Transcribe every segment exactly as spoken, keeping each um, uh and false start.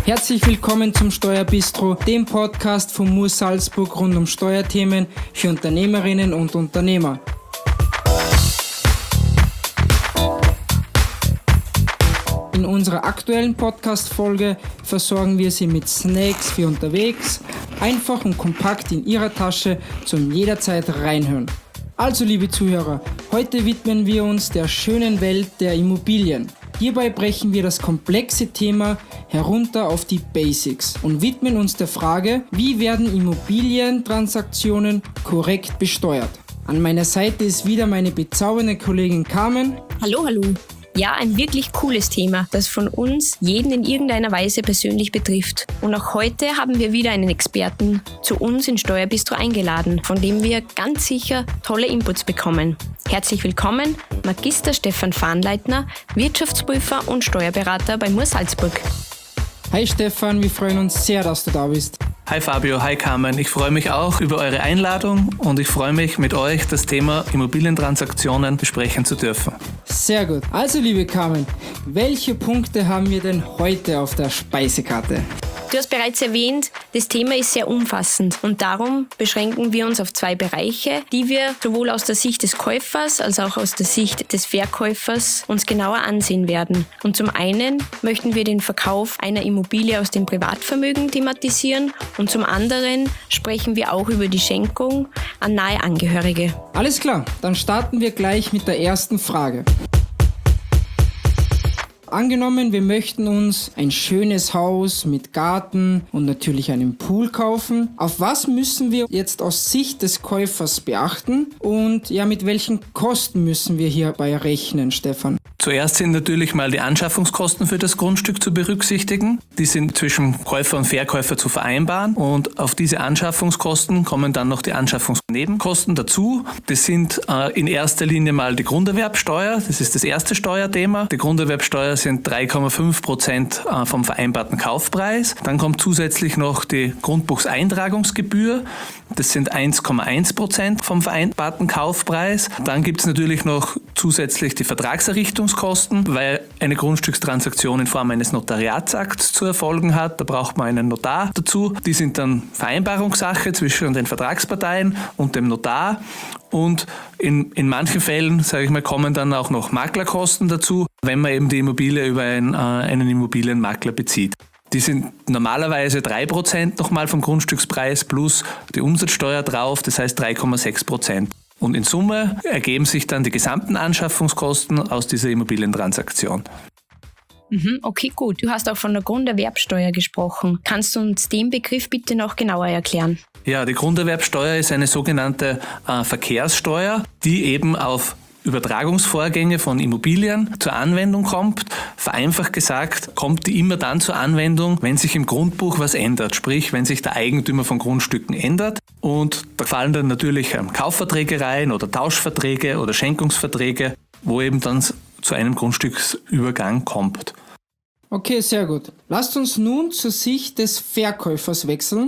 Herzlich willkommen zum Steuerbistro, dem Podcast von M U S Salzburg rund um Steuerthemen für Unternehmerinnen und Unternehmer. In unserer aktuellen Podcast-Folge versorgen wir Sie mit Snacks für unterwegs, einfach und kompakt in Ihrer Tasche zum jederzeit reinhören. Also liebe Zuhörer, heute widmen wir uns der schönen Welt der Immobilien. Hierbei brechen wir das komplexe Thema herunter auf die Basics und widmen uns der Frage, wie werden Immobilientransaktionen korrekt besteuert. An meiner Seite ist wieder meine bezaubernde Kollegin Carmen. Hallo, hallo. Ja, ein wirklich cooles Thema, das von uns jeden in irgendeiner Weise persönlich betrifft. Und auch heute haben wir wieder einen Experten zu uns in Steuerbistro eingeladen, von dem wir ganz sicher tolle Inputs bekommen. Herzlich willkommen, Magister Stefan Fahnleitner, Wirtschaftsprüfer und Steuerberater bei M U S Salzburg. Hi Stefan, wir freuen uns sehr, dass du da bist. Hi Fabio, hi Carmen. Ich freue mich auch über eure Einladung und ich freue mich, mit euch das Thema Immobilientransaktionen besprechen zu dürfen. Sehr gut. Also liebe Carmen, welche Punkte haben wir denn heute auf der Speisekarte? Du hast bereits erwähnt, das Thema ist sehr umfassend und darum beschränken wir uns auf zwei Bereiche, die wir sowohl aus der Sicht des Käufers als auch aus der Sicht des Verkäufers uns genauer ansehen werden. Und zum einen möchten wir den Verkauf einer Immobilie aus dem Privatvermögen thematisieren und zum anderen sprechen wir auch über die Schenkung an nahe Angehörige. Alles klar, dann starten wir gleich mit der ersten Frage. Angenommen, wir möchten uns ein schönes Haus mit Garten und natürlich einem Pool kaufen. Auf was müssen wir jetzt aus Sicht des Käufers beachten und ja, mit welchen Kosten müssen wir hierbei rechnen, Stefan? Zuerst sind natürlich mal die Anschaffungskosten für das Grundstück zu berücksichtigen. Die sind zwischen Käufer und Verkäufer zu vereinbaren und auf diese Anschaffungskosten kommen dann noch die Anschaffungsnebenkosten dazu. Das sind äh, in erster Linie mal die Grunderwerbsteuer, das ist das erste Steuerthema. Die Grunderwerbsteuer sind drei Komma fünf Prozent äh, vom vereinbarten Kaufpreis. Dann kommt zusätzlich noch die Grundbuchseintragungsgebühr, das sind eins Komma eins Prozent vom vereinbarten Kaufpreis. Dann gibt es natürlich noch zusätzlich die Vertragserrichtungskosten, weil eine Grundstückstransaktion in Form eines Notariatsakts zu erfolgen hat. Da braucht man einen Notar dazu. Die sind dann Vereinbarungssache zwischen den Vertragsparteien und dem Notar. Und in, in manchen Fällen, sage ich mal, kommen dann auch noch Maklerkosten dazu, wenn man eben die Immobilie über ein, äh, einen Immobilienmakler bezieht. Die sind normalerweise drei Prozent nochmal vom Grundstückspreis plus die Umsatzsteuer drauf, das heißt drei Komma sechs Prozent. Und in Summe ergeben sich dann die gesamten Anschaffungskosten aus dieser Immobilientransaktion. Mhm, okay, gut. Du hast auch von der Grunderwerbsteuer gesprochen. Kannst du uns den Begriff bitte noch genauer erklären? Ja, die Grunderwerbsteuer ist eine sogenannte äh, Verkehrssteuer, die eben auf Übertragungsvorgänge von Immobilien zur Anwendung kommt. Vereinfacht gesagt, kommt die immer dann zur Anwendung, wenn sich im Grundbuch was ändert, sprich, wenn sich der Eigentümer von Grundstücken ändert. Und da fallen dann natürlich Kaufverträge rein oder Tauschverträge oder Schenkungsverträge, wo eben dann zu einem Grundstücksübergang kommt. Okay, sehr gut. Lasst uns nun zur Sicht des Verkäufers wechseln.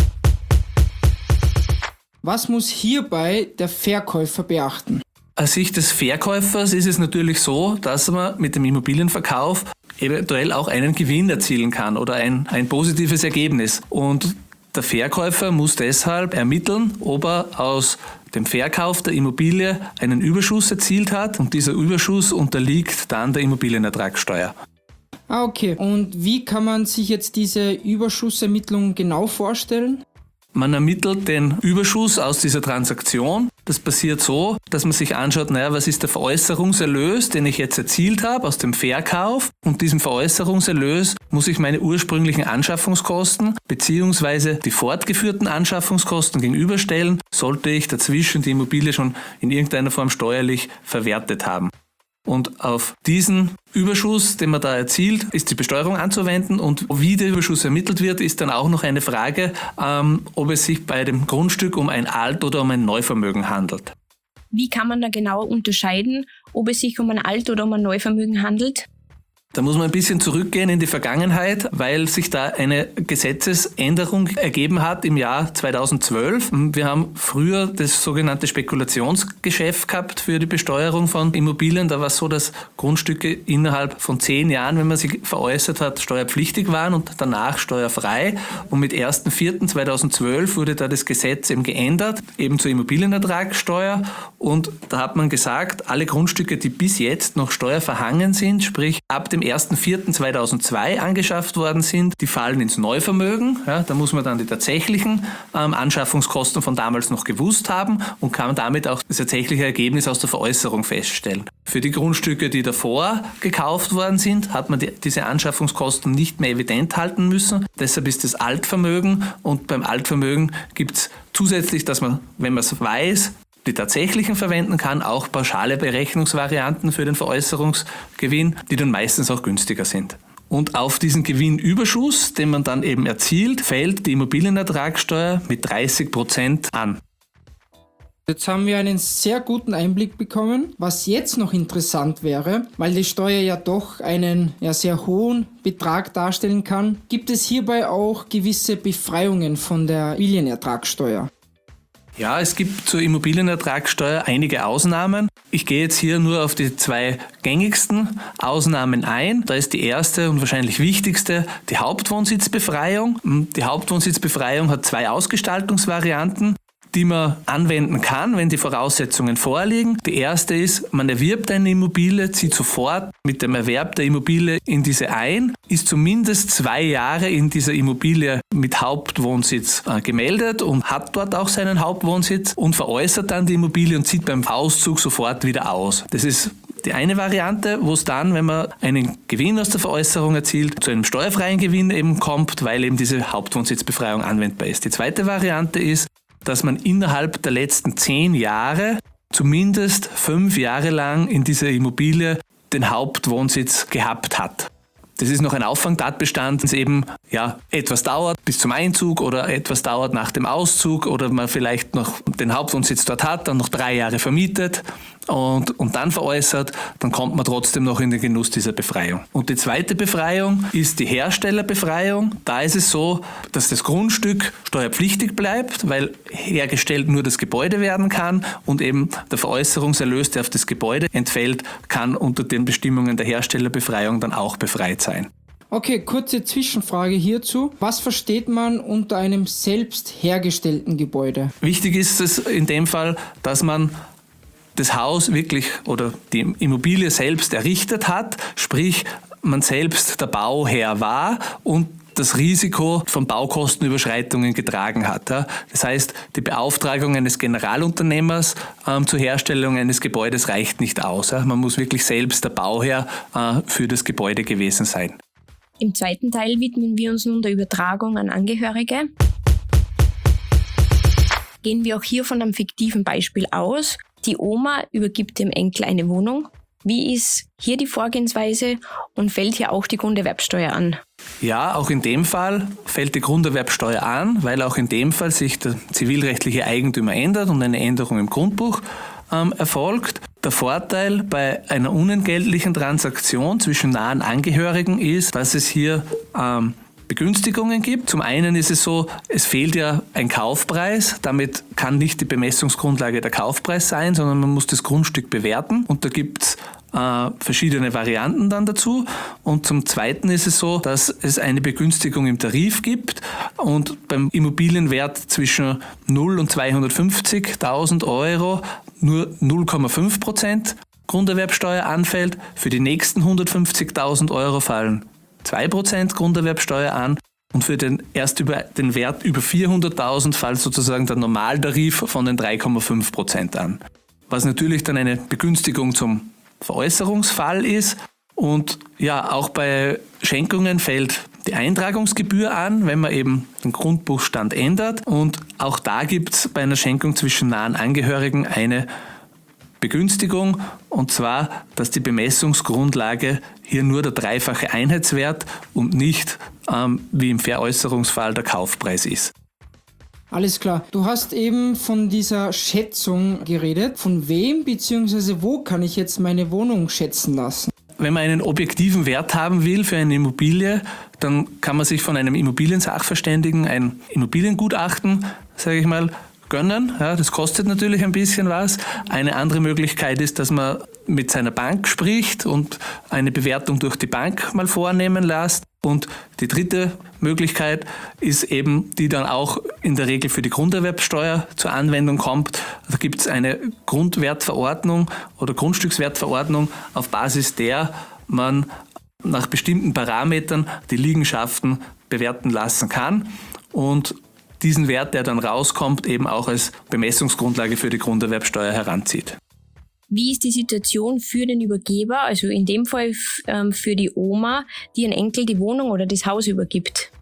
Was muss hierbei der Verkäufer beachten? Aus Sicht des Verkäufers ist es natürlich so, dass man mit dem Immobilienverkauf eventuell auch einen Gewinn erzielen kann oder ein, ein positives Ergebnis. Und der Verkäufer muss deshalb ermitteln, ob er aus dem Verkauf der Immobilie einen Überschuss erzielt hat und dieser Überschuss unterliegt dann der Immobilienertragssteuer. Ah, okay. Und wie kann man sich jetzt diese Überschussermittlung genau vorstellen? Man ermittelt den Überschuss aus dieser Transaktion. Das passiert so, dass man sich anschaut, naja, was ist der Veräußerungserlös, den ich jetzt erzielt habe aus dem Verkauf. Und diesem Veräußerungserlös muss ich meine ursprünglichen Anschaffungskosten bzw. die fortgeführten Anschaffungskosten gegenüberstellen, sollte ich dazwischen die Immobilie schon in irgendeiner Form steuerlich verwertet haben. Und auf diesen Überschuss, den man da erzielt, ist die Besteuerung anzuwenden. Und wie der Überschuss ermittelt wird, ist dann auch noch eine Frage, ähm, ob es sich bei dem Grundstück um ein Alt- oder um ein Neuvermögen handelt. Wie kann man da genau unterscheiden, ob es sich um ein Alt- oder um ein Neuvermögen handelt? Da muss man ein bisschen zurückgehen in die Vergangenheit, weil sich da eine Gesetzesänderung ergeben hat im Jahr zweitausendzwölf. Wir haben früher das sogenannte Spekulationsgeschäft gehabt für die Besteuerung von Immobilien. Da war es so, dass Grundstücke innerhalb von zehn Jahren, wenn man sie veräußert hat, steuerpflichtig waren und danach steuerfrei. Und mit erster vierter zweitausendzwölf wurde da das Gesetz eben geändert, eben zur Immobilienertragssteuer. Und da hat man gesagt, alle Grundstücke, die bis jetzt noch steuerverhangen sind, sprich ab dem erster vierter zweitausendzwei angeschafft worden sind, die fallen ins Neuvermögen. Ja, da muss man dann die tatsächlichen ähm, Anschaffungskosten von damals noch gewusst haben und kann damit auch das tatsächliche Ergebnis aus der Veräußerung feststellen. Für die Grundstücke, die davor gekauft worden sind, hat man die, diese Anschaffungskosten nicht mehr evident halten müssen. Deshalb ist das Altvermögen, und beim Altvermögen gibt es zusätzlich, dass man, wenn man es weiß, die tatsächlichen verwenden kann, auch pauschale Berechnungsvarianten für den Veräußerungsgewinn, die dann meistens auch günstiger sind. Und auf diesen Gewinnüberschuss, den man dann eben erzielt, fällt die Immobilienertragssteuer mit dreißig Prozent an. Jetzt haben wir einen sehr guten Einblick bekommen. Was jetzt noch interessant wäre, weil die Steuer ja doch einen ja, sehr hohen Betrag darstellen kann, gibt es hierbei auch gewisse Befreiungen von der Immobilienertragssteuer. Ja, es gibt zur Immobilienertragssteuer einige Ausnahmen. Ich gehe jetzt hier nur auf die zwei gängigsten Ausnahmen ein. Da ist die erste und wahrscheinlich wichtigste die Hauptwohnsitzbefreiung. Die Hauptwohnsitzbefreiung hat zwei Ausgestaltungsvarianten, die man anwenden kann, wenn die Voraussetzungen vorliegen. Die erste ist, man erwirbt eine Immobilie, zieht sofort mit dem Erwerb der Immobilie in diese ein, ist zumindest zwei Jahre in dieser Immobilie mit Hauptwohnsitz äh, gemeldet und hat dort auch seinen Hauptwohnsitz und veräußert dann die Immobilie und zieht beim Auszug sofort wieder aus. Das ist die eine Variante, wo es dann, wenn man einen Gewinn aus der Veräußerung erzielt, zu einem steuerfreien Gewinn eben kommt, weil eben diese Hauptwohnsitzbefreiung anwendbar ist. Die zweite Variante ist, dass man innerhalb der letzten zehn Jahre zumindest fünf Jahre lang in dieser Immobilie den Hauptwohnsitz gehabt hat. Das ist noch ein Auffangtatbestand, dass eben ja, etwas dauert bis zum Einzug oder etwas dauert nach dem Auszug oder man vielleicht noch den Hauptwohnsitz dort hat, dann noch drei Jahre vermietet und, und dann veräußert, dann kommt man trotzdem noch in den Genuss dieser Befreiung. Und die zweite Befreiung ist die Herstellerbefreiung. Da ist es so, dass das Grundstück steuerpflichtig bleibt, weil hergestellt nur das Gebäude werden kann und eben der Veräußerungserlös, der auf das Gebäude entfällt, kann unter den Bestimmungen der Herstellerbefreiung dann auch befreit sein. Okay, kurze Zwischenfrage hierzu. Was versteht man unter einem selbst hergestellten Gebäude? Wichtig ist es in dem Fall, dass man das Haus wirklich oder die Immobilie selbst errichtet hat, sprich man selbst der Bauherr war und das Risiko von Baukostenüberschreitungen getragen hat. Das heißt, die Beauftragung eines Generalunternehmers ähm, zur Herstellung eines Gebäudes reicht nicht aus. Man muss wirklich selbst der Bauherr äh, für das Gebäude gewesen sein. Im zweiten Teil widmen wir uns nun der Übertragung an Angehörige. Gehen wir auch hier von einem fiktiven Beispiel aus. Die Oma übergibt dem Enkel eine Wohnung. Wie ist hier die Vorgehensweise und fällt hier auch die Grunderwerbsteuer an? Ja, auch in dem Fall fällt die Grunderwerbsteuer an, weil auch in dem Fall sich der zivilrechtliche Eigentümer ändert und eine Änderung im Grundbuch ähm, erfolgt. Der Vorteil bei einer unentgeltlichen Transaktion zwischen nahen Angehörigen ist, dass es hier ähm, Begünstigungen gibt. Zum einen ist es so, es fehlt ja ein Kaufpreis, damit kann nicht die Bemessungsgrundlage der Kaufpreis sein, sondern man muss das Grundstück bewerten und da gibt es äh, verschiedene Varianten dann dazu. Und zum Zweiten ist es so, dass es eine Begünstigung im Tarif gibt und beim Immobilienwert zwischen null und zweihundertfünfzigtausend Euro nur null Komma fünf Prozent Grunderwerbsteuer anfällt. Für die nächsten hundertfünfzigtausend Euro fallen zwei Prozent Grunderwerbsteuer an und für den erst über den Wert über vierhunderttausend fällt sozusagen der Normaltarif von den drei Komma fünf Prozent an. Was natürlich dann eine Begünstigung zum Veräußerungsfall ist und ja, auch bei Schenkungen fällt die Eintragungsgebühr an, wenn man eben den Grundbuchstand ändert und auch da gibt es bei einer Schenkung zwischen nahen Angehörigen eine Begünstigung und zwar, dass die Bemessungsgrundlage hier nur der dreifache Einheitswert und nicht ähm, wie im Veräußerungsfall der Kaufpreis ist. Alles klar. Du hast eben von dieser Schätzung geredet. Von wem bzw. wo kann ich jetzt meine Wohnung schätzen lassen? wenn man einen objektiven Wert haben will für eine Immobilie, dann kann man sich von einem Immobiliensachverständigen ein Immobiliengutachten, sage ich mal, gönnen. Ja, das kostet natürlich ein bisschen was. Eine andere Möglichkeit ist, dass man mit seiner Bank spricht und eine Bewertung durch die Bank mal vornehmen lässt. Und die dritte Möglichkeit ist eben, die dann auch in der Regel für die Grunderwerbsteuer zur Anwendung kommt. Da gibt es eine Grundwertverordnung oder Grundstückswertverordnung, auf Basis der man nach bestimmten Parametern die Liegenschaften bewerten lassen kann und diesen Wert, der dann rauskommt, eben auch als Bemessungsgrundlage für die Grunderwerbsteuer heranzieht. Wie ist die Situation für den Übergeber, also in dem Fall ähm, für die Oma, die ihren Enkel die Wohnung oder das Haus übergibt?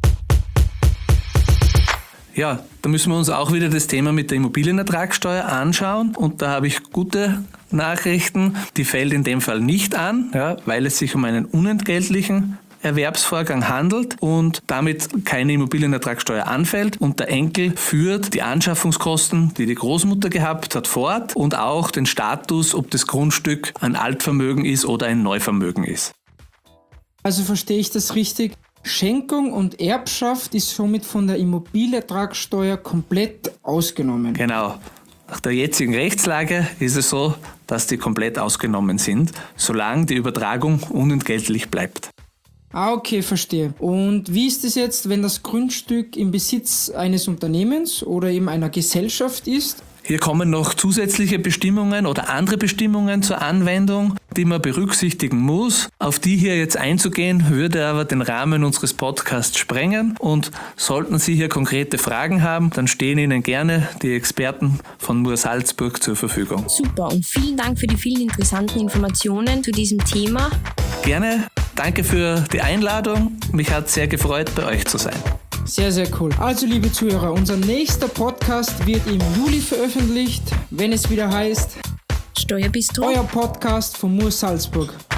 Ja, da müssen wir uns auch wieder das Thema mit der Immobilienertragssteuer anschauen und da habe ich gute Nachrichten. Die fällt in dem Fall nicht an, ja, weil es sich um einen unentgeltlichen Erwerbsvorgang handelt und damit keine Immobilienertragssteuer anfällt und der Enkel führt die Anschaffungskosten, die die Großmutter gehabt hat, fort und auch den Status, ob das Grundstück ein Altvermögen ist oder ein Neuvermögen ist. Also verstehe ich das richtig? Schenkung und Erbschaft ist somit von der Immobilienertragssteuer komplett ausgenommen. Genau. Nach der jetzigen Rechtslage ist es so, dass die komplett ausgenommen sind, solange die Übertragung unentgeltlich bleibt. Ah, okay, verstehe. Und wie ist es jetzt, wenn das Grundstück im Besitz eines Unternehmens oder eben einer Gesellschaft ist? Hier kommen noch zusätzliche Bestimmungen oder andere Bestimmungen zur Anwendung, die man berücksichtigen muss. Auf die hier jetzt einzugehen, würde aber den Rahmen unseres Podcasts sprengen. Und sollten Sie hier konkrete Fragen haben, dann stehen Ihnen gerne die Experten von Mur Salzburg zur Verfügung. Super und vielen Dank für die vielen interessanten Informationen zu diesem Thema. Gerne. Danke für die Einladung. Mich hat sehr gefreut, bei euch zu sein. Sehr, sehr cool. Also, liebe Zuhörer, unser nächster Podcast wird im Juli veröffentlicht, wenn es wieder heißt Steuerbistro, euer Podcast von Mur Salzburg.